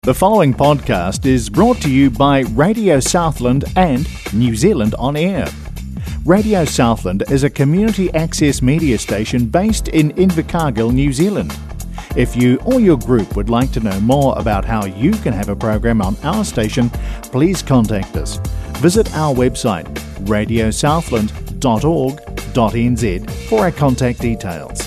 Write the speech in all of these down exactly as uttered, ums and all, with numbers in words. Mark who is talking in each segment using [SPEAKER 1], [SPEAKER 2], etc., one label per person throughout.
[SPEAKER 1] The following podcast is brought to you by Radio Southland and New Zealand On Air. Radio Southland is a community access media station based in Invercargill, New Zealand. If you or your group would like to know more about how you can have a program on our station, please contact us. Visit our website radio southland dot org dot n z for our contact details.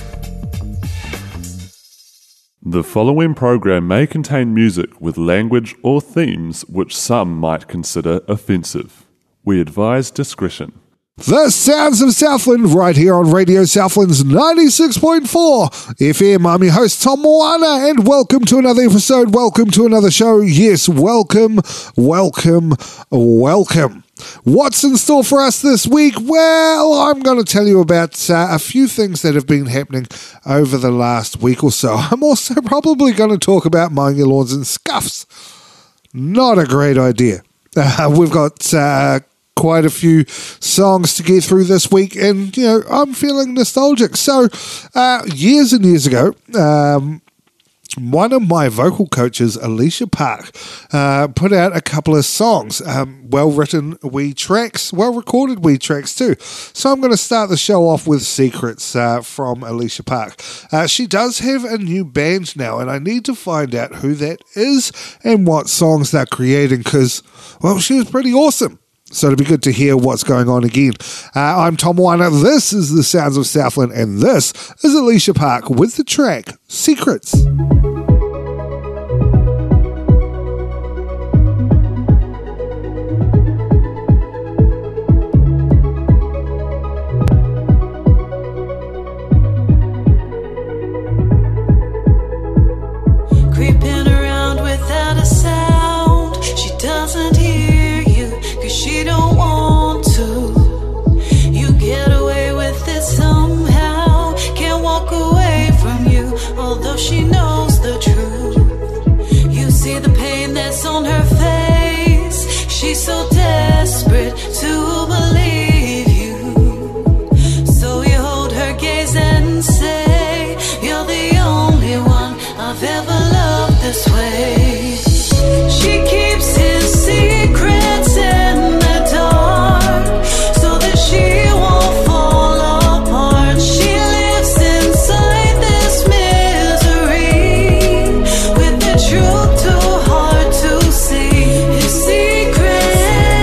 [SPEAKER 2] The following program may contain music with language or themes which some might consider offensive. We advise discretion.
[SPEAKER 3] The Sounds of Southland, right here on Radio Southland's ninety-six point four F M. I'm your host, Tom Moana, and welcome to another episode. Welcome to another show. Yes, welcome, welcome, welcome. What's in store for us this week? Well, I'm going to tell you about uh, a few things that have been happening over the last week or so. I'm also probably going to talk about mowing your lawns and scuffs. Not a great idea. Uh, we've got uh, quite a few songs to get through this week, and, you know, I'm feeling nostalgic. So, uh, years and years ago, um, one of my vocal coaches, Alicia Park, uh, put out a couple of songs, um, well-written wee tracks, well-recorded wee tracks too. So I'm going to start the show off with Secrets uh, from Alicia Park. Uh, she does have a new band now, and I need to find out who that is and what songs they're creating because, well, she was pretty awesome. So it'll be good to hear what's going on again. Uh, I'm Tom Weiner, this is The Sounds of Southland, and this is Alicia Park with the track Secrets.
[SPEAKER 4] Creeping around without a sound, she doesn't hear you, cause she don't want to. You get away with it somehow, can't walk away from you, although she knows the truth. You see the pain that's on her face, she's so desperate to believe you. So you hold her gaze and say, you're the only one I've ever loved this way. She keeps his secrets in the dark so that she won't fall apart. She lives inside this misery with the truth too hard to see. His secrets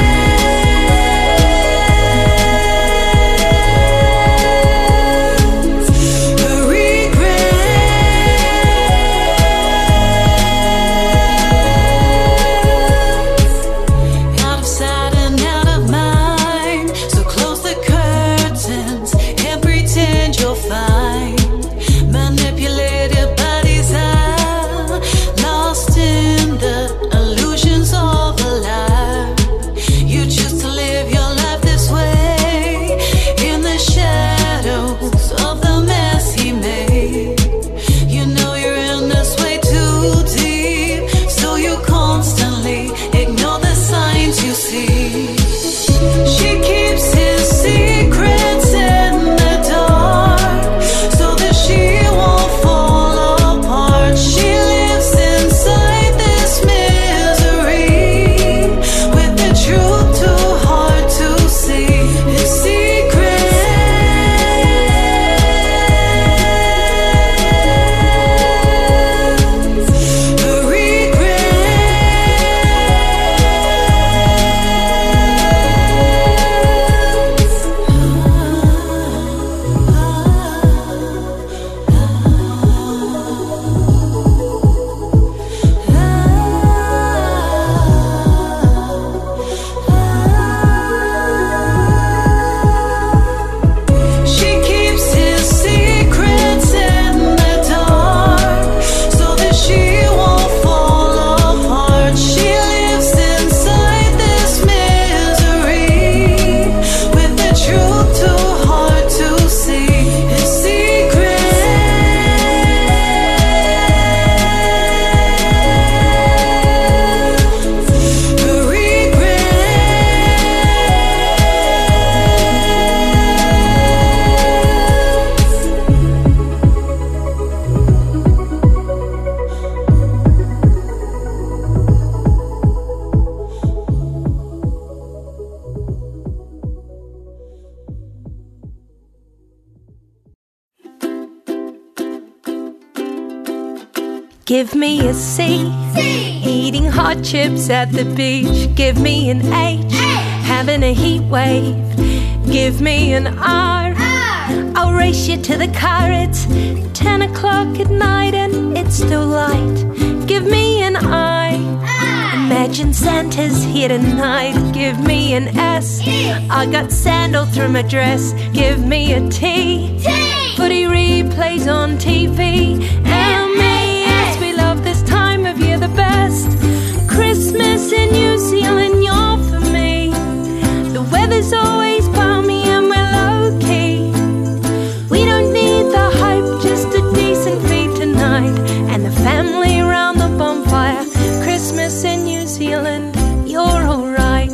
[SPEAKER 5] Give me a C. C. Eating hot chips at the beach. Give me an H. H. Having a heat wave. Give me an R. R. I'll race you to the car. It's ten o'clock at night and it's still light. Give me an I. I. Imagine Santa's here tonight. Give me an S. E. I got sand all through my dress. Give me a T. T. Footy replays on T V. M A S. We love this time of year the best. Christmas in New Zealand, you're for me. The weather's always balmy and we're low-key. We don't need the hype, just a decent feed tonight. And the family around the bonfire. Christmas in New Zealand, you're alright.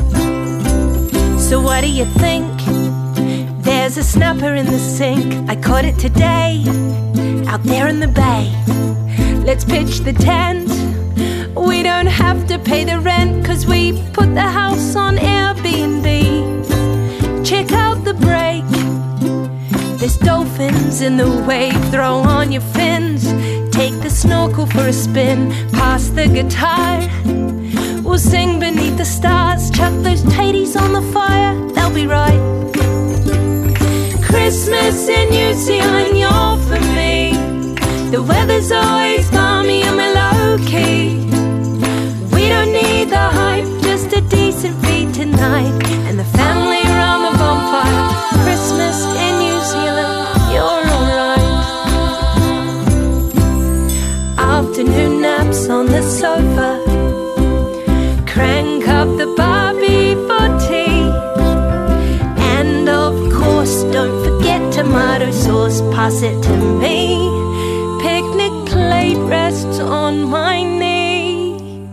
[SPEAKER 5] So what do you think? There's a snapper in the sink. I caught it today, out there in the bay. Let's pitch the tent. We don't have to pay the rent, cause we put the house on Airbnb. Check out the break. There's dolphins in the wave. Throw on your fins. Take the snorkel for a spin. Pass the guitar. We'll sing beneath the stars. Chuck those taties on the fire. They'll be right. Christmas in New Zealand, you're for me. The weather's always balmy and we're low-key. We don't need the hype, just a decent feed tonight. And the family around the bonfire. Christmas in New Zealand, you're alright. Afternoon naps on the sofa. Crank up the Barbie for tea. And of course, don't forget tomato sauce, pass it to me. Picnic plate rests on my knee.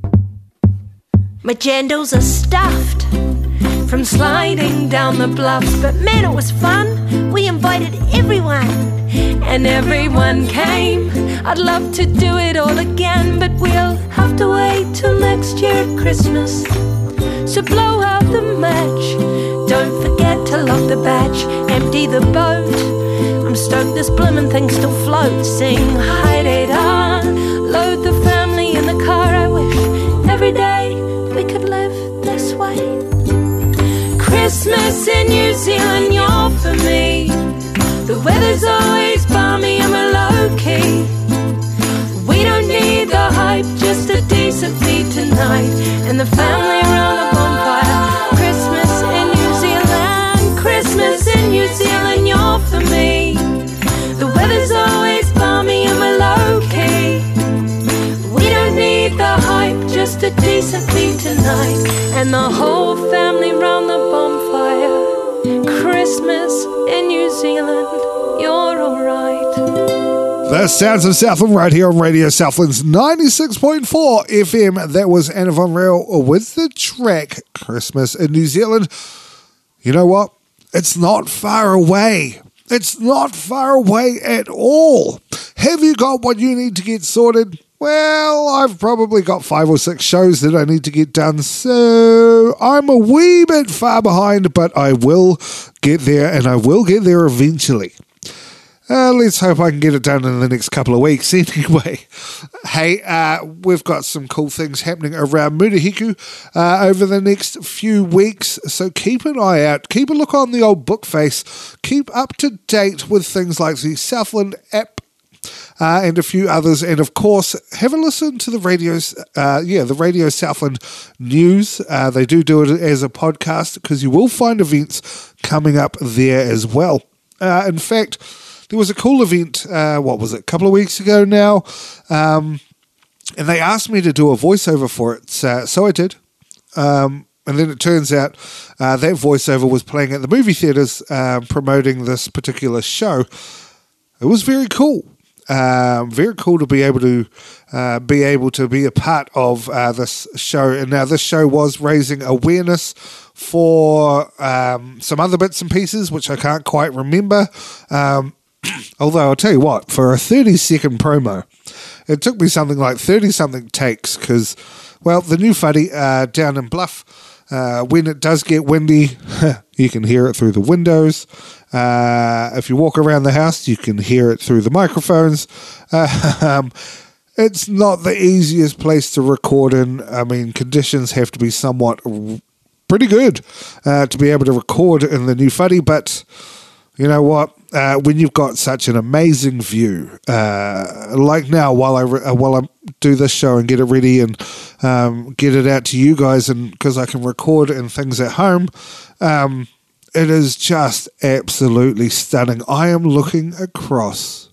[SPEAKER 5] My jandals are stuffed from sliding down the bluffs, but man, it was fun. We invited everyone, and everyone came. I'd love to do it all again, but we'll have to wait till next year at Christmas. So blow out the match. Don't forget to lock the batch. Empty the boat. I'm stoked this bloomin' thing still floats. Sing hi-day-da. Load the family in the car. I wish every day we could live this way. Christmas in New Zealand, you're for me. The weather's always balmy and we're low-key. We don't need the hype, just a decent feed tonight. And the family around the bonfire. Christmas in New Zealand, Christmas in New Zealand, you're for me. The weather's always balmy and we're low-key. We don't need the hype, just a decent feed tonight. And the whole family round the bonfire. Christmas in New Zealand, you're alright.
[SPEAKER 3] The sounds of Southland right here on Radio Southland's ninety-six point four F M. That was Anna Von Rail with the track Christmas in New Zealand. You know what? It's not far away. It's not far away at all. Have you got what you need to get sorted? Well, I've probably got five or six shows that I need to get done, so I'm a wee bit far behind, but I will get there, and I will get there eventually. Uh, let's hope I can get it done in the next couple of weeks anyway. Hey, uh, we've got some cool things happening around Murihiku uh, over the next few weeks, so keep an eye out. Keep a look on the old book face. Keep up to date with things like the Southland app uh, and a few others. And of course, have a listen to the radios, uh, yeah, the Radio Southland news. Uh, they do do it as a podcast because you will find events coming up there as well. Uh, in fact, there was a cool event, uh, what was it, a couple of weeks ago now, um, and they asked me to do a voiceover for it, so, so I did. Um, and then it turns out uh, that voiceover was playing at the movie theatres uh, promoting this particular show. It was very cool. Um, very cool to be able to uh, be able to be a part of uh, this show. And now this show was raising awareness for um, some other bits and pieces, which I can't quite remember. Um, although I'll tell you what, for a thirty second promo, it took me something like thirty something takes because, well, the new whare uh, down in Bluff, uh, when it does get windy, you can hear it through the windows. Uh, if you walk around the house, you can hear it through the microphones. Uh, um, it's not the easiest place to record in. I mean, conditions have to be somewhat r- pretty good uh, to be able to record in the new Whare, but you know what? Uh, when you've got such an amazing view, uh, like now, while I re- uh, while I do this show and get it ready and um, get it out to you guys, and because I can record and things at home, um, it is just absolutely stunning. I am looking across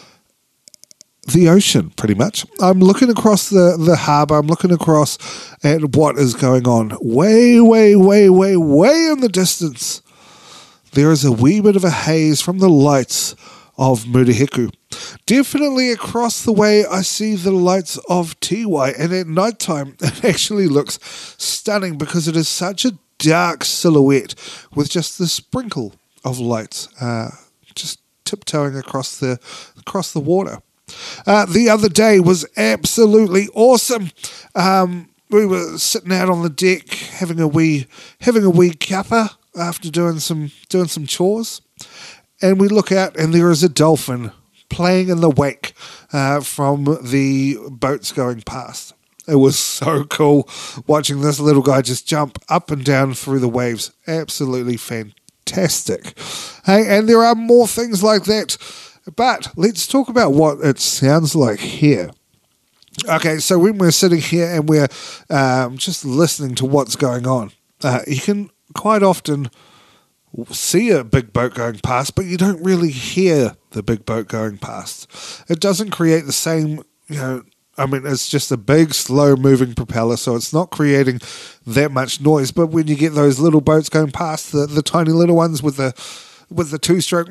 [SPEAKER 3] the ocean, pretty much. I'm looking across the, the harbour. I'm looking across at what is going on way, way, way, way, way in the distance. There is a wee bit of a haze from the lights of Murihiku. Definitely across the way, I see the lights of Tiwai, and at night time, it actually looks stunning because it is such a dark silhouette with just the sprinkle of lights uh, just tiptoeing across the across the water. Uh, the other day was absolutely awesome. Um, we were sitting out on the deck having a wee having a wee cuppa after doing some doing some chores, and we look out and there is a dolphin playing in the wake uh, from the boats going past. It was so cool watching this little guy just jump up and down through the waves. Absolutely fantastic. Hey, and there are more things like that. But let's talk about what it sounds like here. Okay, so when we're sitting here and we're um, just listening to what's going on, uh, you can quite often see a big boat going past, but you don't really hear the big boat going past. It doesn't create the same, you know, I mean, it's just a big, slow-moving propeller, so it's not creating that much noise. But when you get those little boats going past, the, the tiny little ones with the with the two-stroke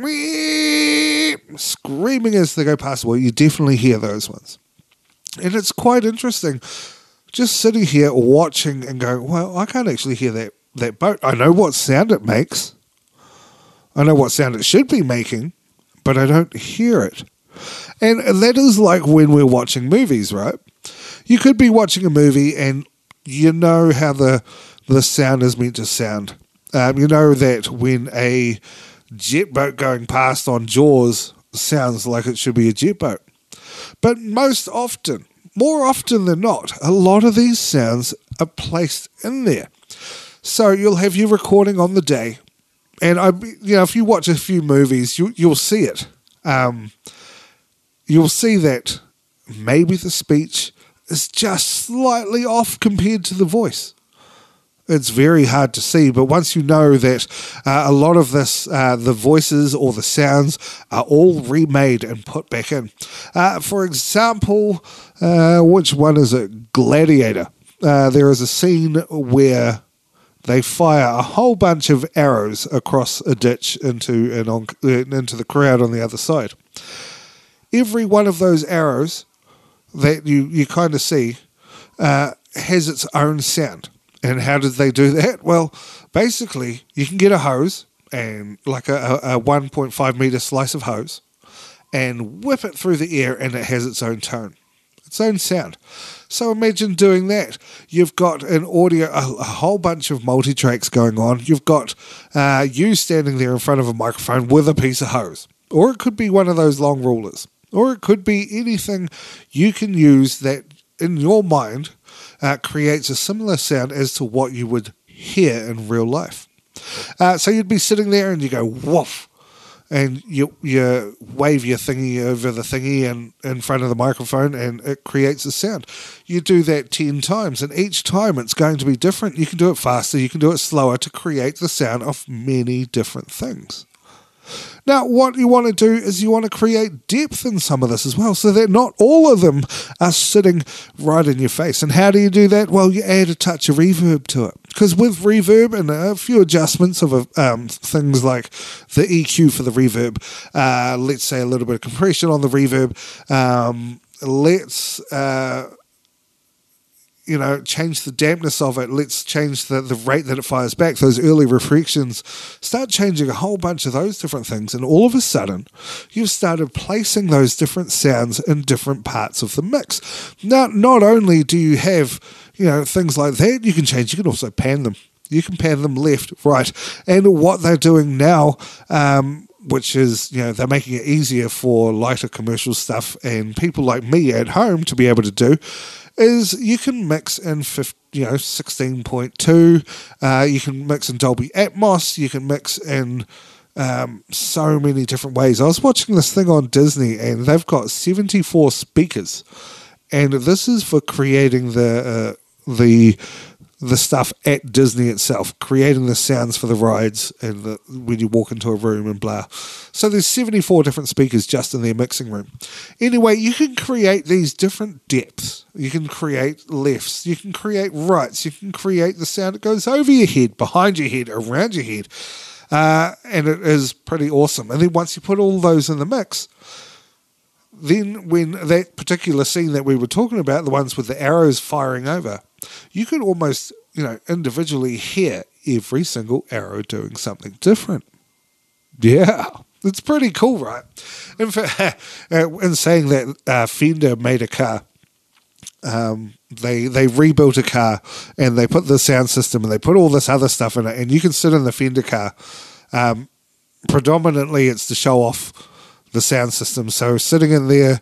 [SPEAKER 3] screaming as they go past, well, you definitely hear those ones. And it's quite interesting, just sitting here watching and going, well, I can't actually hear that, that boat. I know what sound it makes. I know what sound it should be making, but I don't hear it. And that is like when we're watching movies, right? You could be watching a movie and you know how the the sound is meant to sound. Um, you know that when a jet boat going past on Jaws sounds like it should be a jet boat. But most often, more often than not, a lot of these sounds are placed in there. So you'll have your recording on the day, and I, you know, if you watch a few movies, you you'll see it. Um, You'll see that maybe the speech is just slightly off compared to the voice. It's very hard to see, but once you know that uh, a lot of this, uh, the voices or the sounds are all remade and put back in. Uh, for example, uh, which one is it? Gladiator. Uh, there is a scene where they fire a whole bunch of arrows across a ditch into an on, uh, into the crowd on the other side. Every one of those arrows that you, you kind of see uh, has its own sound. And how did they do that? Well, basically, you can get a hose, and like a, a one point five metre slice of hose, and whip it through the air, and it has its own tone, its own sound. So imagine doing that. You've got an audio, a, a whole bunch of multi-tracks going on. You've got uh, you standing there in front of a microphone with a piece of hose. Or it could be one of those long rulers. Or it could be anything you can use that, in your mind, uh, creates a similar sound as to what you would hear in real life. Uh, so you'd be sitting there and you go, woof, and you you wave your thingy over the thingy and in front of the microphone, and it creates a sound. You do that ten times, and each time it's going to be different. You can do it faster, you can do it slower to create the sound of many different things. Now, what you want to do is you want to create depth in some of this as well, so that not all of them are sitting right in your face. And how do you do that? Well, you add a touch of reverb to it. Because with reverb and a few adjustments of um, things like the E Q for the reverb, uh, let's say a little bit of compression on the reverb, um, let's... Uh, you know, change the dampness of it. Let's change the, the rate that it fires back, those early reflections. Start changing a whole bunch of those different things, and all of a sudden, you've started placing those different sounds in different parts of the mix. Now, not only do you have, you know, things like that, you can change, you can also pan them. You can pan them left, right. And what they're doing now, um, which is, you know, they're making it easier for lighter commercial stuff and people like me at home to be able to do, is you can mix in fifty, you know, sixteen point two, uh, you can mix in Dolby Atmos, you can mix in um, so many different ways. I was watching this thing on Disney and they've got seventy-four speakers, and this is for creating the uh, the the stuff at Disney itself, creating the sounds for the rides and the, when you walk into a room and blah. So there's seventy-four different speakers just in their mixing room. Anyway, you can create these different depths. You can create lefts. You can create rights. You can create the sound that goes over your head, behind your head, around your head. Uh, and it is pretty awesome. And then once you put all those in the mix, then when that particular scene that we were talking about, the ones with the arrows firing over, you could almost, you know, individually hear every single arrow doing something different. Yeah, it's pretty cool, right? In fact, in saying that, uh, Fender made a car. Um, they they rebuilt a car and they put the sound system and they put all this other stuff in it, and you can sit in the Fender car. Um, predominantly, it's to show off the sound system. So sitting in there,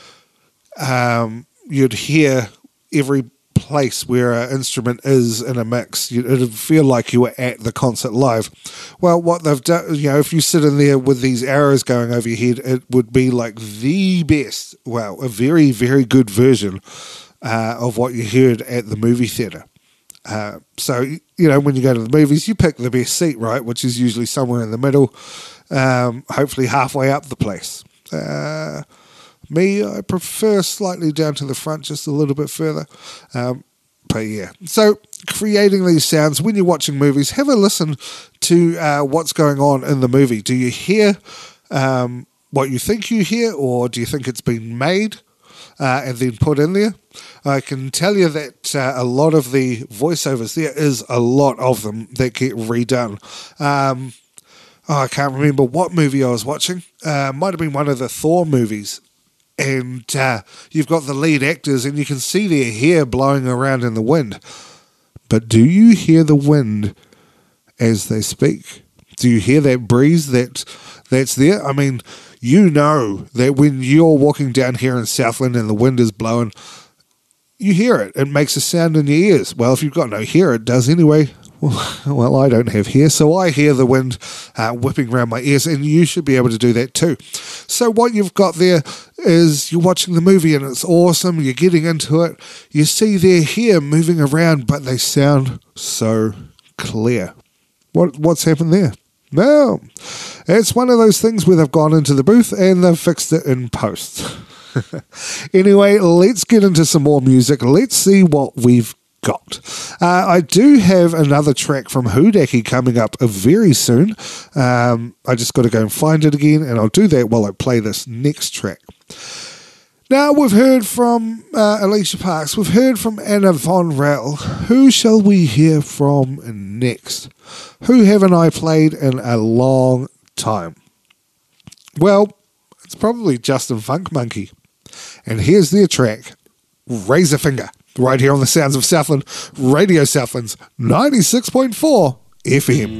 [SPEAKER 3] um, you'd hear every place where an instrument is in a mix. It'd feel like you were at the concert live. Well, what they've done, you know, if you sit in there with these arrows going over your head, it would be like the best, well, a very, very good version uh, of what you heard at the movie theatre. Uh, so, you know, when you go to the movies, you pick the best seat, right, which is usually somewhere in the middle, um, hopefully halfway up the place. Uh, me, I prefer slightly down to the front, just a little bit further. Um, but yeah, so creating these sounds, when you're watching movies, have a listen to uh, what's going on in the movie. Do you hear um, what you think you hear, or do you think it's been made uh, and then put in there? I can tell you that uh, a lot of the voiceovers, there is a lot of them that get redone. Um, oh, I can't remember what movie I was watching. Uh, might have been one of the Thor movies. And uh, you've got the lead actors and you can see their hair blowing around in the wind. But do you hear the wind as they speak? Do you hear that breeze that that's there? I mean, you know that when you're walking down here in Southland and the wind is blowing, you hear it. It makes a sound in your ears. Well, if you've got no hair, it does anyway. Well, I don't have hair, so I hear the wind uh, whipping around my ears, and you should be able to do that too. So what you've got there is you're watching the movie, and it's awesome. You're getting into it. You see their hair moving around, but they sound so clear. What What's happened there? No, it's one of those things where they've gone into the booth and they've fixed it in post. Anyway, let's get into some more music. Let's see what we've got. Uh, I do have another track from Hudaki coming up very soon. Um, I just got to go and find it again, and I'll do that while I play this next track. Now, we've heard from uh, Alicia Parks. We've heard from Anna Von Rell. Who shall we hear from next? Who haven't I played in a long time? Well, it's probably Justin Funk Monkey. And here's their track, Razorfinger. Right here on the Sounds of Southland, Radio Southland's ninety-six point four F M.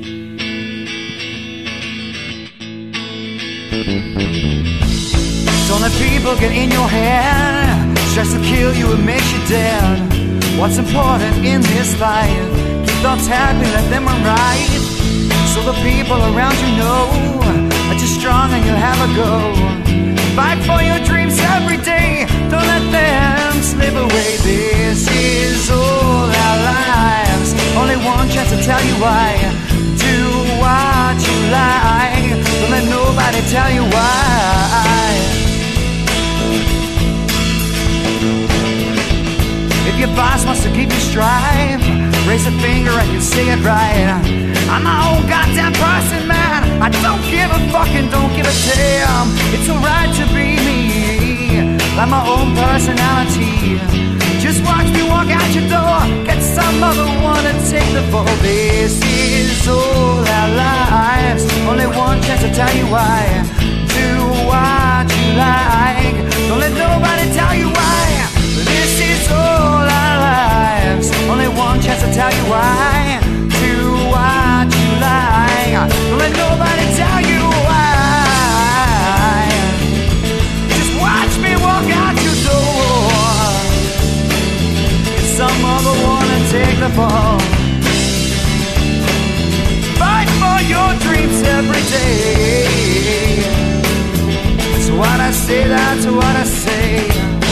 [SPEAKER 6] Don't let people get in your head. Stress will kill you and make you dead. What's important in this life? Keep thoughts happy, let them run right. So the people around you know that you're strong and you'll have a go. Fight for your dreams every day. Don't let them slip away. This is all our lives. Only one chance to tell you why. Do what you like. Don't let nobody tell you why. If your boss wants to keep you strive, raise a finger and you say it right. I'm my own goddamn person, man. I don't give a fuck and don't give a damn. It's alright to be me, like my own personality. Just watch me walk out your door, get some other one to take the fall. This is all our lives. Only one chance to tell you why. Do what you like. Don't let nobody tell you why. This is all our lives. Only one chance to tell you why. Do what you like. Don't let nobody tell you why. other wanna take the fall. Fight for your dreams every day. That's what I say, that's what I say.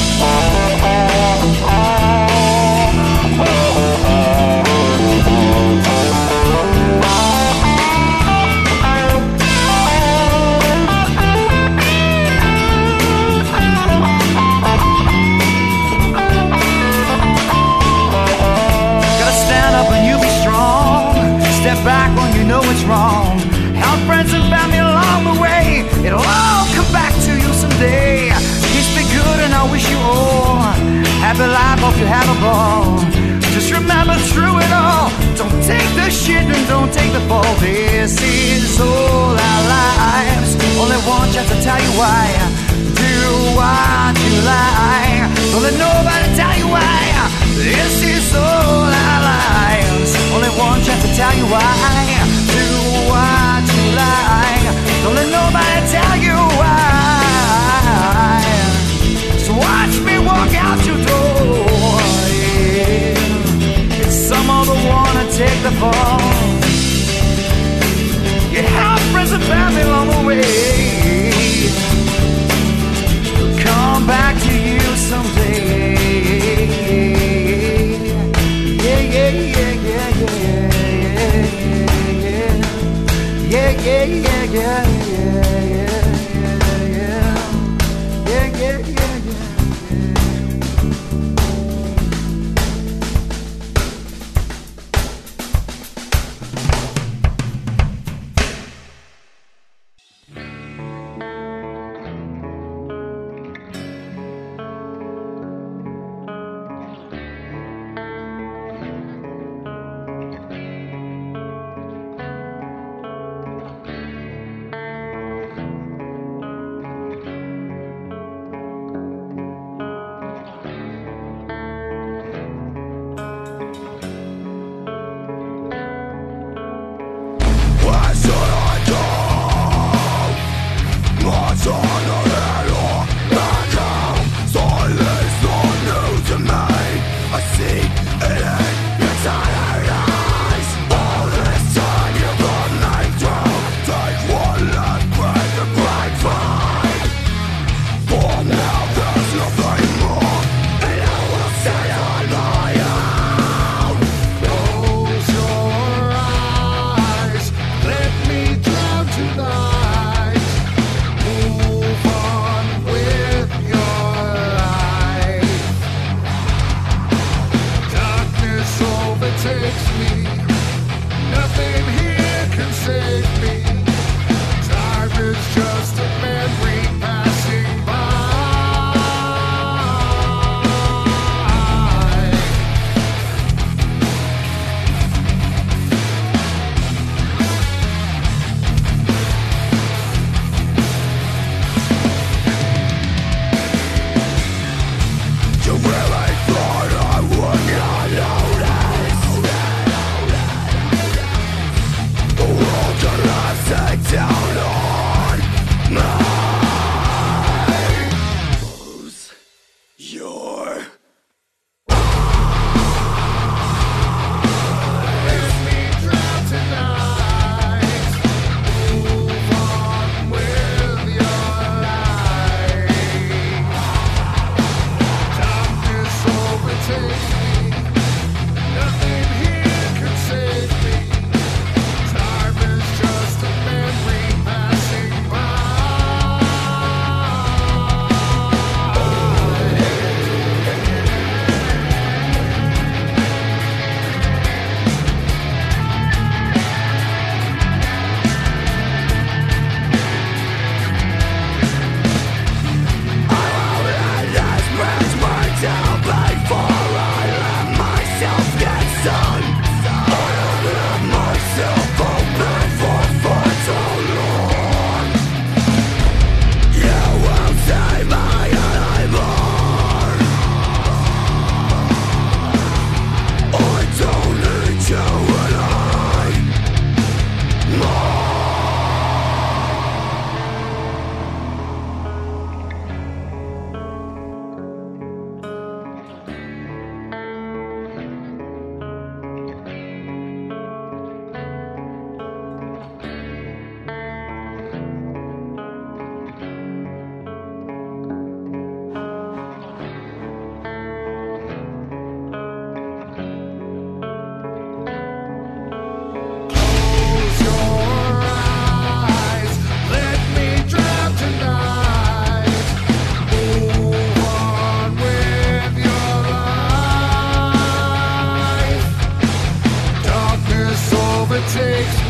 [SPEAKER 6] Step back when you know it's wrong. Help friends and family along the way. It'll all come back to you someday. Peace be good and I wish you all happy life, hope you have a ball. Just remember through it all, don't take the shit and don't take the fall. This is all our lives. Only one chance to tell you why. Do what you like. Don't let nobody tell you why. This is all our lives. Only one chance to tell you why. Do what you like. Don't let nobody tell you why. So watch me walk out your door. Yeah. It's some other wanna take the fall. You have friends and family along the way. Come back to you someday. Yeah, yeah, yeah, yeah, yeah, yeah, yeah, yeah, yeah, yeah, yeah, yeah, yeah, yeah, yeah, yeah.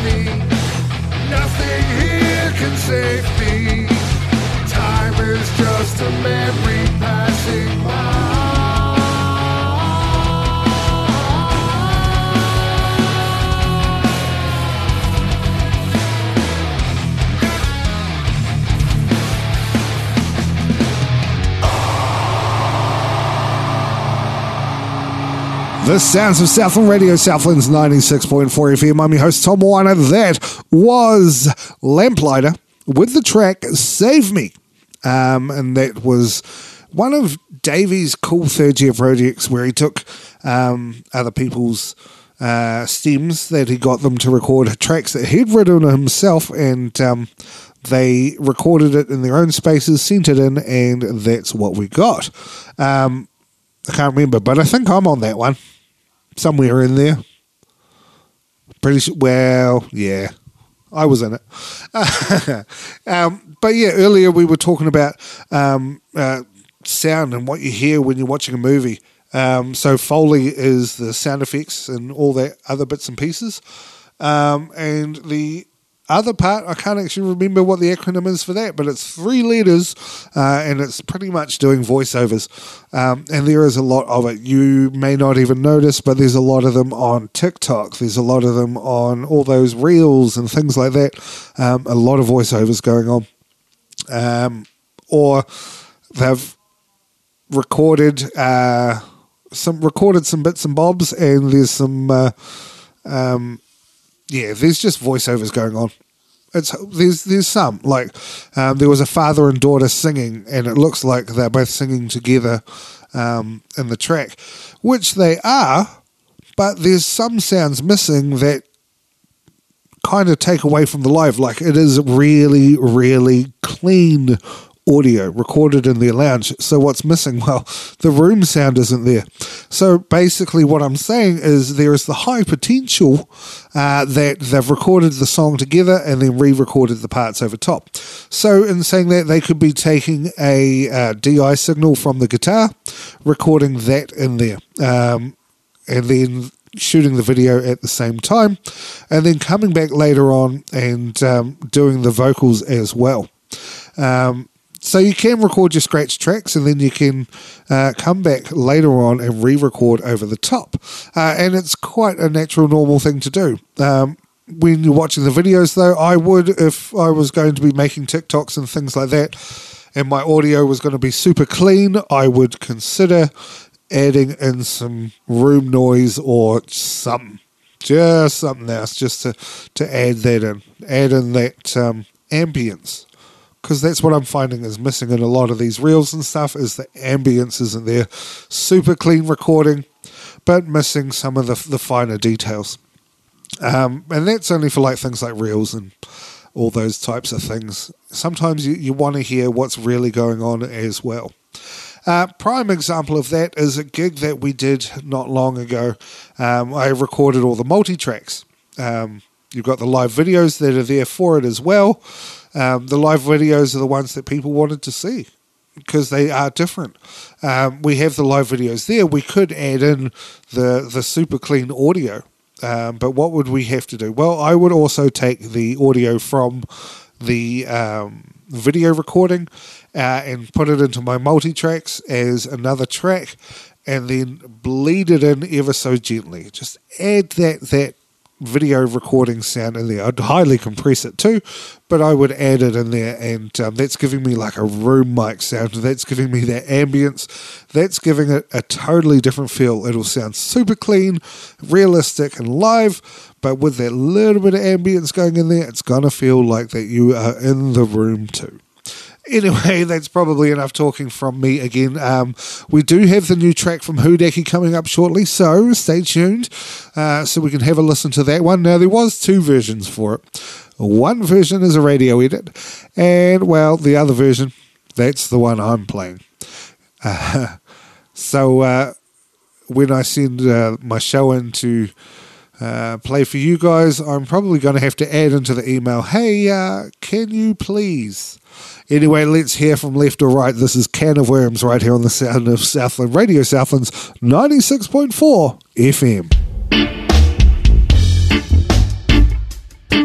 [SPEAKER 3] me. Nothing here can save me. Time is just a memory passing by. The sounds of Southland Radio, Southland's ninety-six point four F M. I'm your host, Tom Weiner. That was Lamplighter with the track Save Me. Um, and that was one of Davey's cool third year projects where he took um, other people's uh, stems that he got them to record tracks that he'd written himself, and um, they recorded it in their own spaces, sent it in, and that's what we got. Um, I can't remember, but I think I'm on that one. Somewhere in there. Pretty sure, well, yeah, I was in it. um, but yeah, earlier we were talking about um, uh, sound and what you hear when you're watching a movie. Um, so Foley is the sound effects and all that other bits and pieces. Um, and the other part, I can't actually remember what the acronym is for that, but it's three letters, uh, and it's pretty much doing voiceovers. Um, and there is a lot of it. You may not even notice, but there's a lot of them on TikTok. There's a lot of them on all those reels and things like that. Um, a lot of voiceovers going on. Um, or they've recorded uh, some recorded some bits and bobs, and there's some... Uh, um, Yeah, there's just voiceovers going on. It's there's there's some like um, there was a father and daughter singing, and it looks like they're both singing together um, in the track, which they are. But there's some sounds missing that kind of take away from the live. Like it is really really clean audio recorded in their lounge. So what's missing? Well, the room sound isn't there. So basically what I'm saying is there is the high potential uh, that they've recorded the song together and then re-recorded the parts over top. So in saying that, they could be taking a uh, D I signal from the guitar, recording that in there, um, and then shooting the video at the same time, and then coming back later on and um, doing the vocals as well. Um, So you can record your scratch tracks, and then you can uh, come back later on and re-record over the top. Uh, and it's quite a natural, normal thing to do. Um, when you're watching the videos, though, I would, if I was going to be making TikToks and things like that, and my audio was going to be super clean, I would consider adding in some room noise or some, just something else, just to, to add that in. Add in that um, ambience. Because that's what I'm finding is missing in a lot of these reels and stuff, is the ambience isn't there. Super clean recording, but missing some of the, the finer details. Um, and that's only for like things like reels and all those types of things. Sometimes you, you want to hear what's really going on as well. Uh, prime example of that is a gig that we did not long ago. Um, I recorded all the multi-tracks. Um, you've got the live videos that are there for it as well. Um, the live videos are the ones that people wanted to see because they are different. Um, we have the live videos there. We could add in the, the super clean audio, um, but what would we have to do? Well, I would also take the audio from the um, video recording uh, and put it into my multi-tracks as another track, and then bleed it in ever so gently. Just add that that video recording sound in there. I'd highly compress it too, but I would add it in there, and um, that's giving me like a room mic sound. That's giving me that ambience. That's giving it a totally different feel. It'll sound super clean, realistic, and live, but with that little bit of ambience going in there, it's gonna feel like that you are in the room too. Anyway, that's probably enough talking from me again. Um, we do have the new track from Hudaki coming up shortly, so stay tuned uh, so we can have a listen to that one. Now, there was two versions for it. One version is a radio edit, and, well, the other version, that's the one I'm playing. Uh, so uh, when I send uh, my show in to uh, play for you guys, I'm probably going to have to add into the email, hey, uh, can you please... Anyway, let's hear from left or right. This is Can of Worms right here on the sound of Southland Radio, Southland's ninety-six point four F M.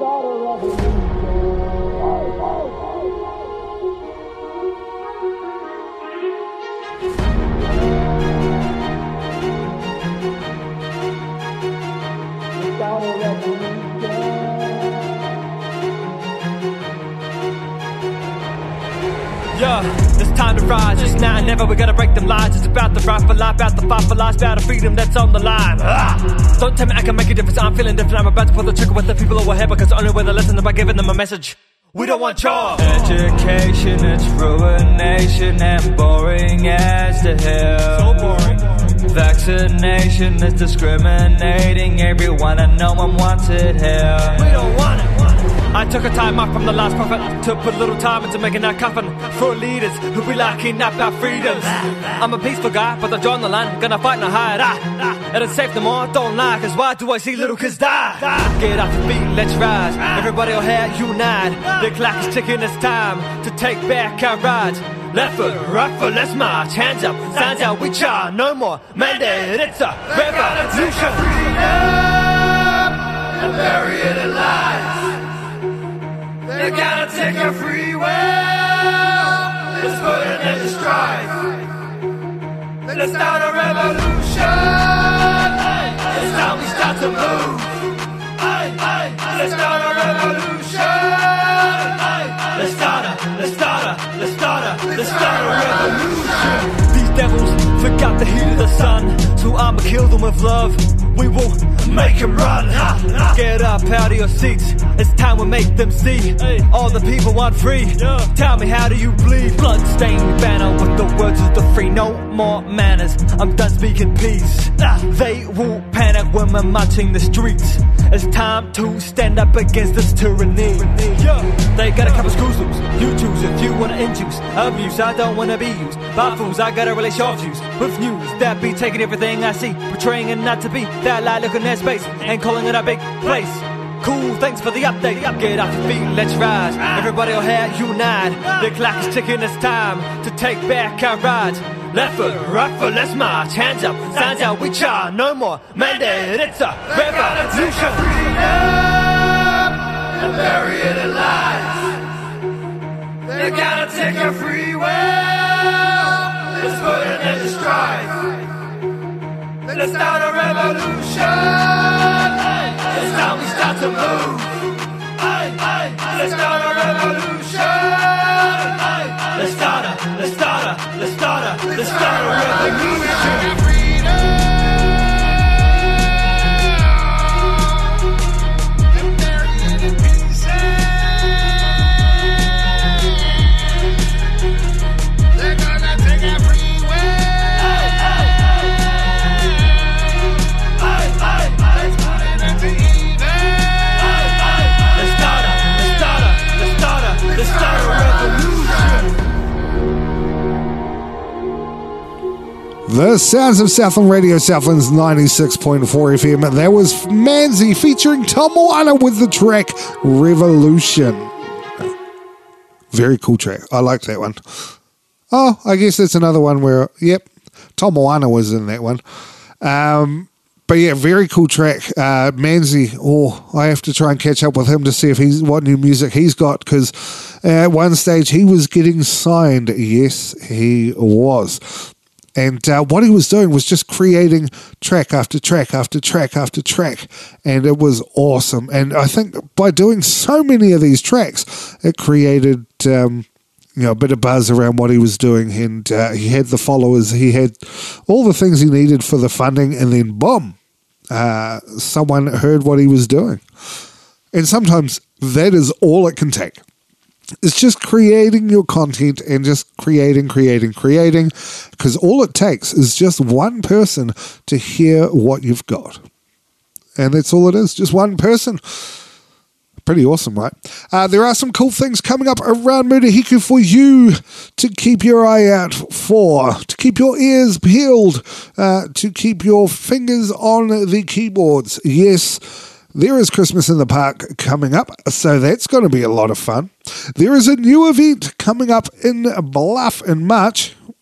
[SPEAKER 7] Yeah, it's time to rise. Just now and never, we gotta break them lies. It's about the right for life, about the fight for life, about the freedom that's on the line. Ah! Don't tell me I can make a difference. I'm feeling different. I'm about to pull the trigger with the people over here because the only way they listen is by giving them a message. We don't want yours. Education, it's ruination and boring as the hell. So boring. Vaccination is discriminating everyone and no one wants it here. We don't want it. Want it. I took a time off from the last prophet to put a little time into making that coffin for leaders who be like kidnap our freedoms. I'm a peaceful guy, but I'm drawing the line, gonna fight and hide. Ah, it is safe no more, don't lie, cause why do I see little kids die? Get off your feet, let's rise. Everybody will have unite. The clock is ticking, it's time to take back our rights. Left foot, right foot, let's march. Hands up, signs out, we charge. No more mandate, it's a revolution. Freedom and bury it alive. They gotta take our free will. Let's put it in the strife. Let's start a revolution. It's time we start to move. Let's start a revolution. Let's start a, let's start a, let's start a, let's start a revolution. These devils forgot the heat of the sun, so I'ma kill them with love. We will make them run. Get up out of your seats. It's time we make them see. All the people want free. Tell me, how do you bleed? Blood-stained banner with the words of the free. No more manners. I'm done speaking peace. They will panic when we're marching the streets. It's time to stand up against this tyranny. They got a couple screws loose. You choose if you wanna induce abuse. I don't wanna be used by fools. I gotta relate short views with news that be taking everything I see, portraying it not to be. That lie looking at space and calling it a big place. Cool, thanks for the update. Get off your feet, let's rise. Everybody will have unite. The clock is ticking, it's time to take back our rights. Left foot, right foot, let's march. Hands up, signs out, we charge. No more mandate, it's a revolution. Freedom and bury it alive. They gotta take our free will. Let's put it in the strife. Let's start a revolution. It's time we start to move. Let's start a revolution. Let's start a, let's start a, let's start a, let's start a revolution.
[SPEAKER 3] The sounds of Southland Radio, Southland's ninety-six point four F M. That was Manzi featuring Tom Moana with the track Revolution. Very cool track. I like that one. Oh, I guess that's another one where, yep, Tom Moana was in that one. Um, but yeah, very cool track. Uh, Manzi, oh, I have to try and catch up with him to see if he's what new music he's got, because at one stage he was getting signed. Yes, he was. And uh, what he was doing was just creating track after track after track after track. And it was awesome. And I think by doing so many of these tracks, it created um, you know, a bit of buzz around what he was doing. And uh, he had the followers. He had all the things he needed for the funding. And then, boom, uh, someone heard what he was doing. And sometimes that is all it can take. It's just creating your content and just creating, creating, creating, because all it takes is just one person to hear what you've got. And that's all it is, just one person. Pretty awesome, right? Uh, there are some cool things coming up around Murihiku for you to keep your eye out for, to keep your ears peeled, uh, to keep your fingers on the keyboards. Yes, there is Christmas in the Park coming up, so that's going to be a lot of fun. There is a new event coming up in Bluff in March.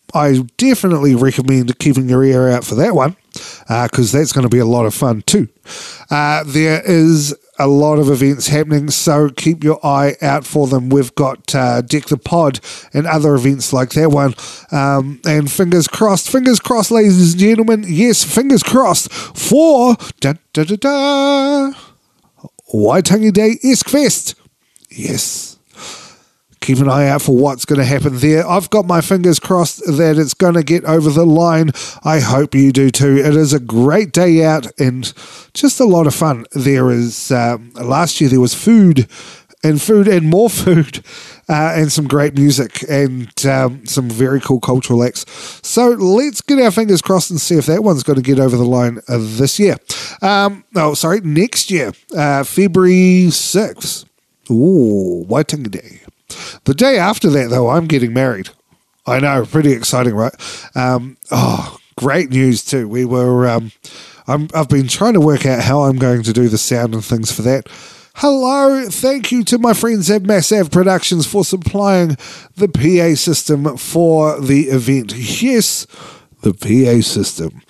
[SPEAKER 3] I definitely recommend keeping your ear out for that one, because uh, that's going to be a lot of fun too. Uh, there is a lot of events happening, so keep your eye out for them. We've got uh, Deck the Pod and other events like that one. Um, and fingers crossed, fingers crossed, ladies and gentlemen. Yes, fingers crossed for da da da da Waitangi Day Esk Fest. Yes. Keep an eye out for what's going to happen there. I've got my fingers crossed that it's going to get over the line. I hope you do too. It is a great day out and just a lot of fun. There is, um, last year there was food and food and more food uh, and some great music and um, some very cool cultural acts. So let's get our fingers crossed and see if that one's going to get over the line uh, this year. Um, oh, sorry, next year, uh, February sixth. Ooh, Waitangi Day. The day after that, though, I'm getting married. I know, pretty exciting, right? Um, oh, great news too. We were. Um, I'm, I've been trying to work out how I'm going to do the sound and things for that. Hello, thank you to my friends at Massav Productions for supplying the P A system for the event. Yes, the P A system.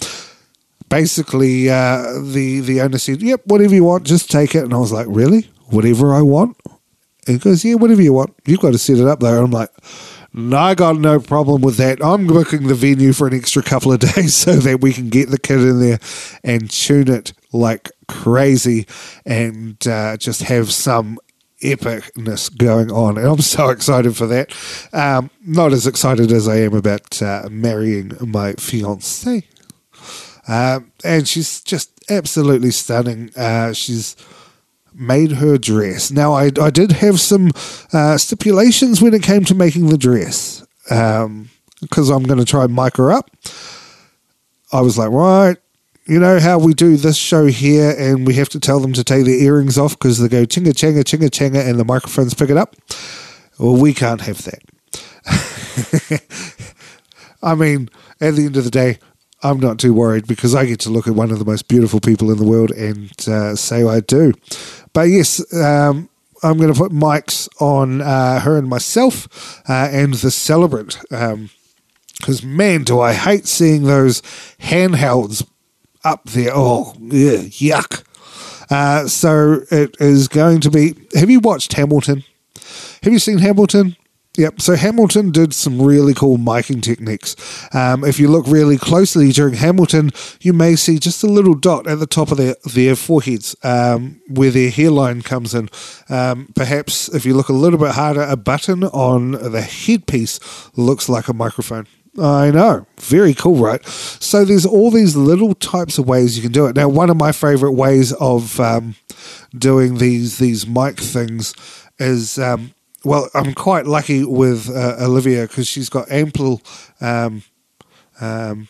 [SPEAKER 3] Basically, uh, the the owner said, "Yep, whatever you want, just take it." And I was like, "Really? Whatever I want?" And he goes, "Yeah, whatever you want. You've got to set it up though." And I'm like, "No, I got no problem with that. I'm booking the venue for an extra couple of days so that we can get the kid in there and tune it like crazy and uh, just have some epicness going on." And I'm so excited for that. Um, not as excited as I am about uh, marrying my fiancée. Uh, and she's just absolutely stunning. Uh, she's made her dress. Now, I, I did have some uh, stipulations when it came to making the dress, um, because I'm going to try and mic her up. I was like, right, you know how we do this show here and we have to tell them to take their earrings off because they go chinga changa chinga changa and the microphones pick it up? Well, we can't have that. I mean, at the end of the day, I'm not too worried because I get to look at one of the most beautiful people in the world and uh, say I do. But yes, um, I'm going to put mics on uh, her and myself uh, and the celebrant. Because, um, man, do I hate seeing those handhelds up there. Oh, yeah, yuck. Uh, so it is going to be... Have you watched Hamilton? Have you seen Hamilton? Yep, so Hamilton did some really cool miking techniques. Um, if you look really closely during Hamilton, you may see just a little dot at the top of their, their foreheads um, where their hairline comes in. Um, perhaps if you look a little bit harder, a button on the headpiece looks like a microphone. I know, very cool, right? So there's all these little types of ways you can do it. Now, one of my favorite ways of um, doing these, these mic things is... Um, Well, I'm quite lucky with uh, Olivia because she's got ample um, um,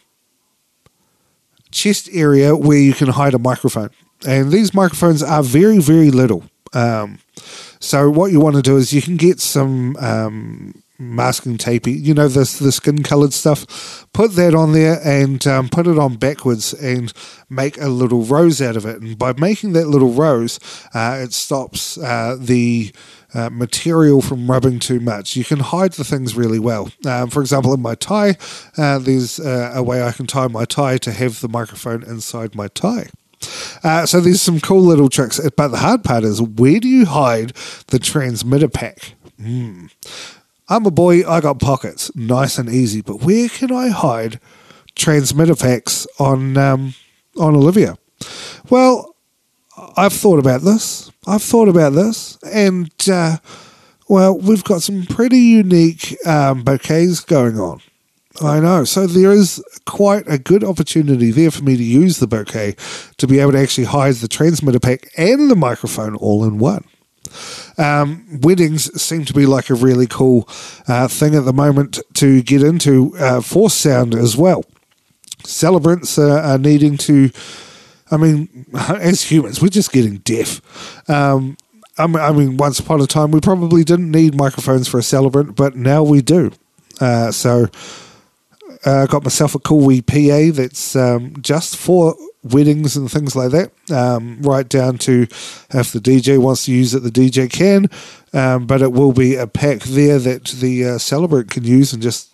[SPEAKER 3] chest area where you can hide a microphone. And these microphones are very, very little. Um, so what you want to do is you can get some um, masking tape, you know, the, the skin-coloured stuff. Put that on there and um, put it on backwards and make a little rose out of it. And by making that little rose, uh, it stops uh, the... Uh, material from rubbing too much. You can hide the things really well. Um, for example, in my tie, uh, there's uh, a way I can tie my tie to have the microphone inside my tie. Uh, so there's some cool little tricks. But the hard part is, where do you hide the transmitter pack? Mm. I'm a boy, I got pockets. Nice and easy. But where can I hide transmitter packs on um, on Olivia? Well, I've thought about this. I've thought about this. And, uh, well, we've got some pretty unique um, bouquets going on. I know. So there is quite a good opportunity there for me to use the bouquet to be able to actually hide the transmitter pack and the microphone all in one. Um, weddings seem to be like a really cool uh, thing at the moment to get into uh, for sound as well. Celebrants uh, are needing to... I mean, as humans, we're just getting deaf. Um, I mean, once upon a time, we probably didn't need microphones for a celebrant, but now we do. Uh, so I uh, got myself a cool wee P A that's um, just for weddings and things like that, um, right down to if the D J wants to use it, the D J can, um, but it will be a pack there that the uh, celebrant can use and just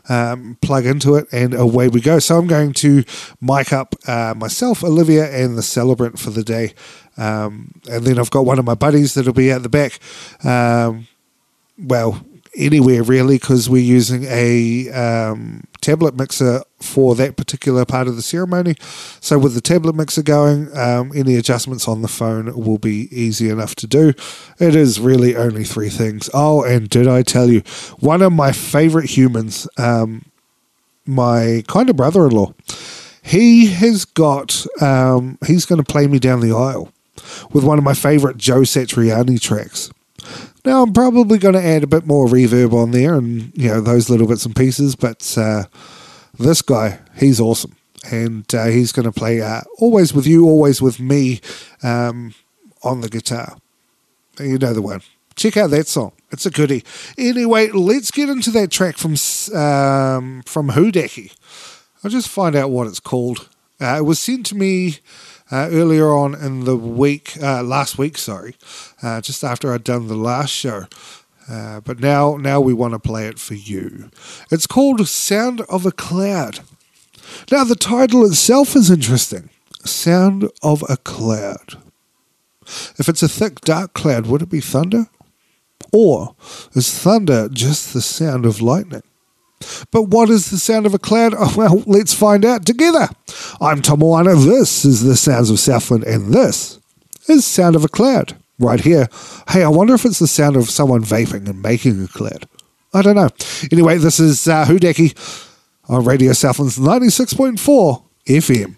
[SPEAKER 3] um, plug into it, and away we go. So I'm going to mic up uh, myself, Olivia, and the celebrant for the day. Um, and then I've got one of my buddies that'll be at the back. Um, well, anywhere really, because we're using a um, tablet mixer for that particular part of the ceremony. So with the tablet mixer going, um, any adjustments on the phone will be easy enough to do. It is really only three things. Oh, and did I tell you, one of my favorite humans, um, my kind of brother-in-law, he has got, um, he's going to play me down the aisle with one of my favorite Joe Satriani tracks. Now, I'm probably going to add a bit more reverb on there and, you know, those little bits and pieces, but uh, this guy, he's awesome. And uh, he's going to play uh, Always With You, Always With Me um, on the guitar. You know the one. Check out that song. It's a goodie. Anyway, let's get into that track from um, from Hudaki. I'll just find out what it's called. Uh, it was sent to me Uh, earlier on in the week, uh, last week, sorry, uh, just after I'd done the last show. Uh, but now, now we want to play it for you. It's called Sound of a Cloud. Now, the title itself is interesting. Sound of a Cloud. If it's a thick, dark cloud, would it be thunder? Or is thunder just the sound of lightning? But what is the sound of a cloud? Oh, well, let's find out together. I'm Tom Moana. This is the Sounds of Southland, and this is Sound of a Cloud right here. Hey, I wonder if it's the sound of someone vaping and making a cloud. I don't know. Anyway, this is uh, Hudaki on Radio Southland's ninety-six point four F M.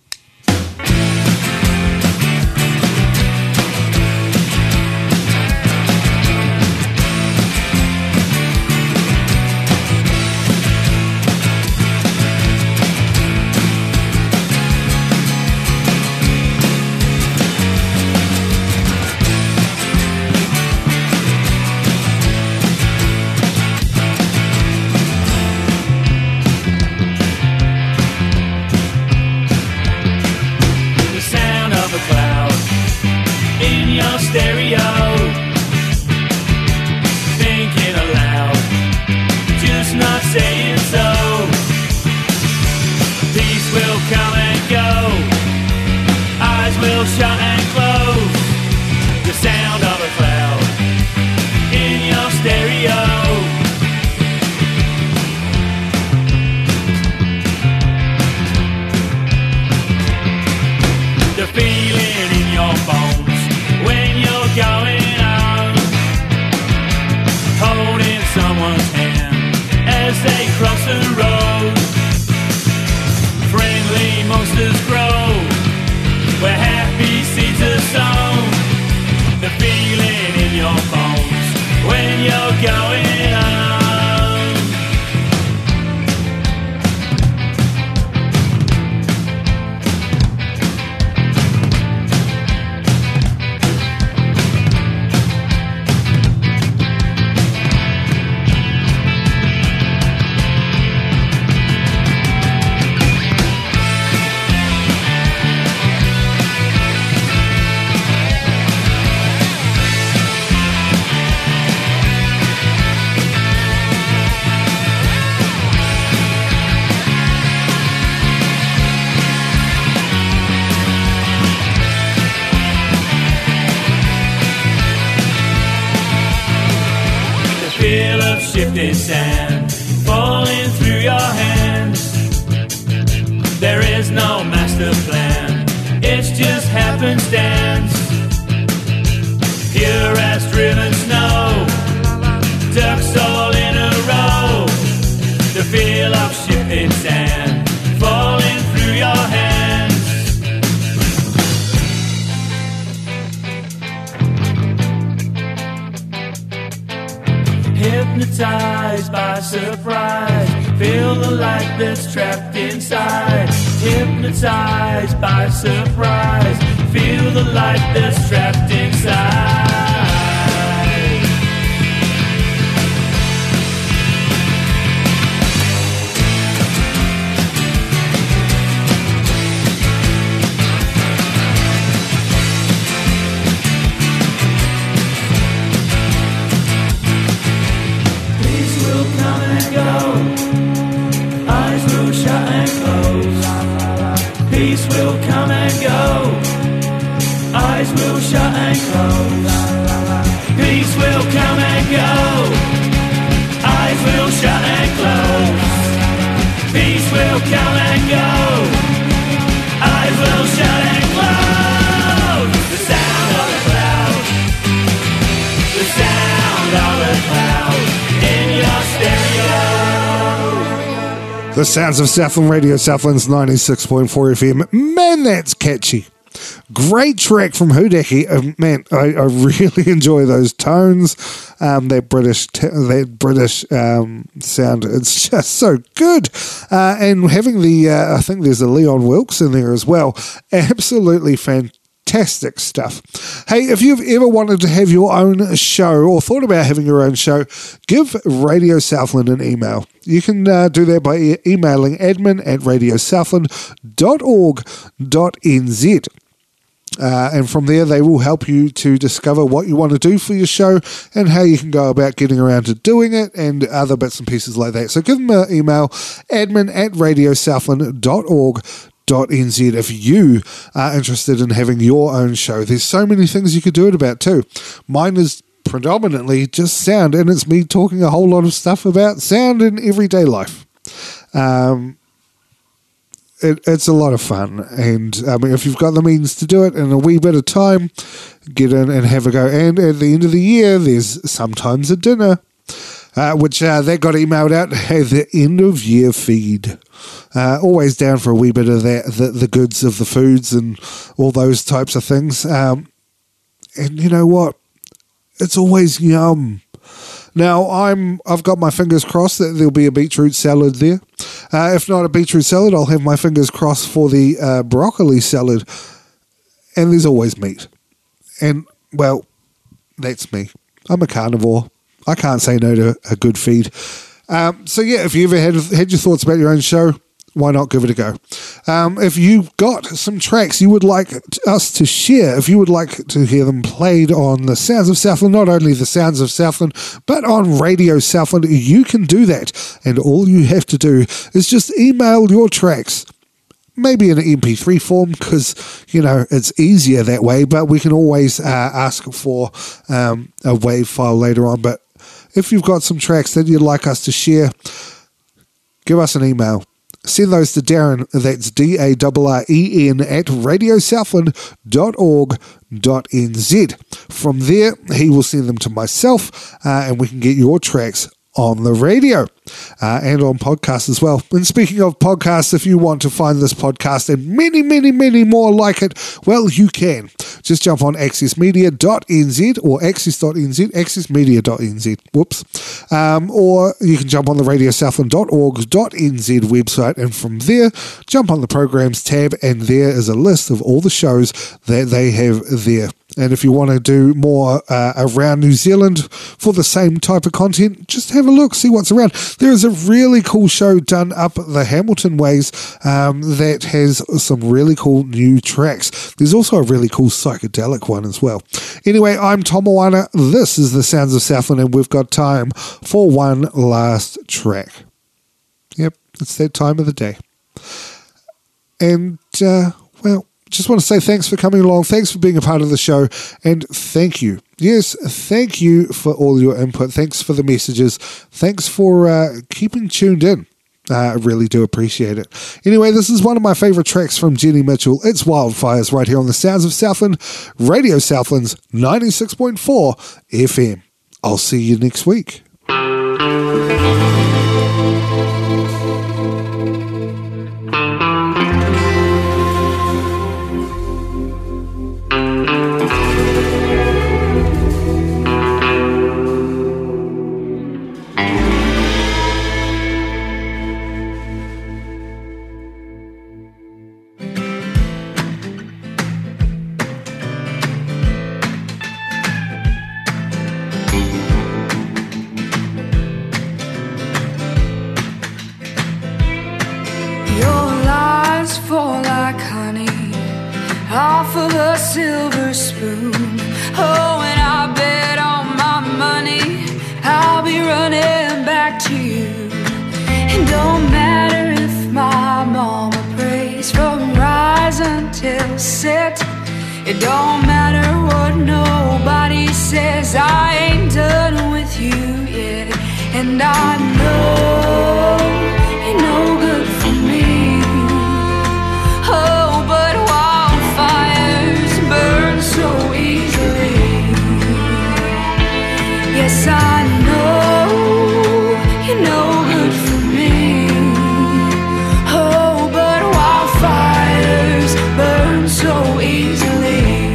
[SPEAKER 8] Shifting sand falling through your hands. There is no master plan, it's just happenstance. Pure as driven snow, ducks all in a row. The feel of shifting sand falling through your hands. Hypnotized by surprise, feel the light that's trapped inside. Hypnotized by surprise, feel the light that's trapped inside. Come and go. come and go. Eyes will shut and close. Peace will come and go. Eyes will shut and close. Peace will come and go. Eyes will shut and close. The sound of the cloud. The sound of the cloud in your stereo.
[SPEAKER 3] The sounds of Southland Radio, Southland's ninety-six point four F M. Man, that's catchy. Great track from Hudeki. Uh, man, I, I really enjoy those tones. Um, that British, t- that British um, sound. It's just so good. Uh, and having the, uh, I think there's a Leon Wilkes in there as well. Absolutely fantastic stuff. Hey, if you've ever wanted to have your own show or thought about having your own show, give Radio Southland an email. You can uh, do that by e- emailing admin at radio southland dot org dot n z. Uh, and from there, they will help you to discover what you want to do for your show and how you can go about getting around to doing it and other bits and pieces like that. So give them an email, admin at radio southland dot org dot n z if you are interested in having your own show. There's so many things you could do it about too. Mine is predominantly just sound, and it's me talking a whole lot of stuff about sound in everyday life. Um, it, it's a lot of fun, and I mean, if you've got the means to do it in a wee bit of time, get in and have a go. And at the end of the year, there's sometimes a dinner, uh, which uh, that got emailed out as the end of year feed. Uh, always down for a wee bit of that, the, the goods of the foods and all those types of things. Um, and you know what? It's always yum. Now, I'm, I've got my fingers crossed that there'll be a beetroot salad there. Uh, if not a beetroot salad, I'll have my fingers crossed for the uh, broccoli salad. And there's always meat. And, well, that's me. I'm a carnivore. I can't say no to a good feed. Um, so, yeah, if you ever had, had your thoughts about your own show, why not give it a go? Um, if you've got some tracks you would like us to share, if you would like to hear them played on the Sounds of Southland, not only the Sounds of Southland, but on Radio Southland, you can do that. And all you have to do is just email your tracks, maybe in an M P three form, because, you know, it's easier that way, but we can always uh, ask for um, a WAV file later on. But if you've got some tracks that you'd like us to share, give us an email. Send those to Darren, that's D A R R E N, at radio southland dot org dot n z. From there, he will send them to myself, uh, and we can get your tracks on the radio uh, and on podcasts as well. And speaking of podcasts, if you want to find this podcast and many, many, many more like it, well, you can. Just jump on access media dot n z or access dot n z, access media dot n z, whoops. Um, or you can jump on the radio southland dot org dot n z website, and from there, jump on the programs tab, and there is a list of all the shows that they have there. And if you want to do more uh, around New Zealand for the same type of content, just have a look, see what's around. There is a really cool show done up the Hamilton Ways um, that has some really cool new tracks. There's also a really cool psychedelic one as well. Anyway, I'm Tom Moana. This is the Sounds of Southland, and we've got time for one last track. Yep, it's that time of the day. And, uh, well, just want to say thanks for coming along. Thanks for being a part of the show. And thank you. Yes, thank you for all your input. Thanks for the messages. Thanks for uh, keeping tuned in. Uh, I really do appreciate it. Anyway, this is one of my favorite tracks from Jenny Mitchell. It's Wildfires right here on the Sounds of Southland, Radio Southland's ninety-six point four F M. I'll see you next week.
[SPEAKER 4] set. It don't matter what nobody says, I ain't done with you yet. And I know you're no good for me. Oh, but wildfires burn so easily. Yes, I know you're no good for me. Oh, but wildfires burn so easily.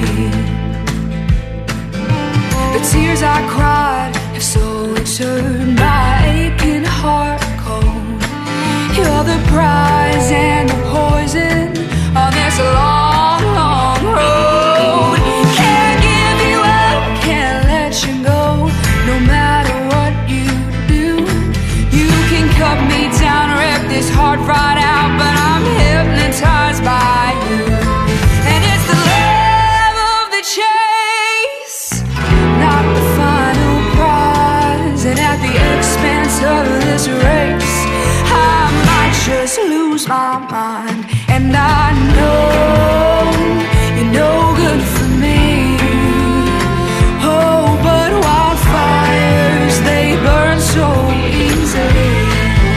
[SPEAKER 4] The tears I cried have slowly turned my aching heart cold. You're the prize and the poison on this long, long road. Can't give you up, can't let you go. No matter what you do, you can cut me down, rip this heart right out, but I'm hypnotized by you. And it's the love of the chase, not the final prize. And at the expense of this race, I might just lose my mind. And I know you're no good for me. Oh, but wildfires, they burn so easily.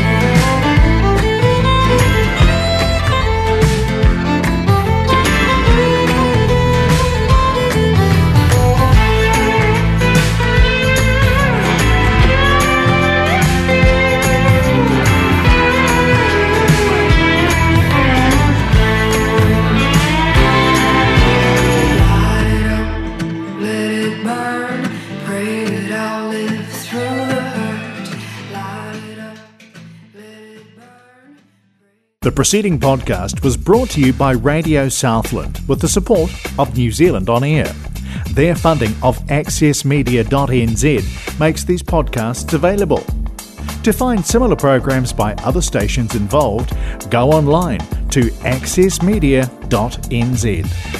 [SPEAKER 1] The preceding podcast was brought to you by Radio Southland with the support of New Zealand On Air. Their funding of access media dot n z makes these podcasts available. To find similar programs by other stations involved, go online to access media dot n z.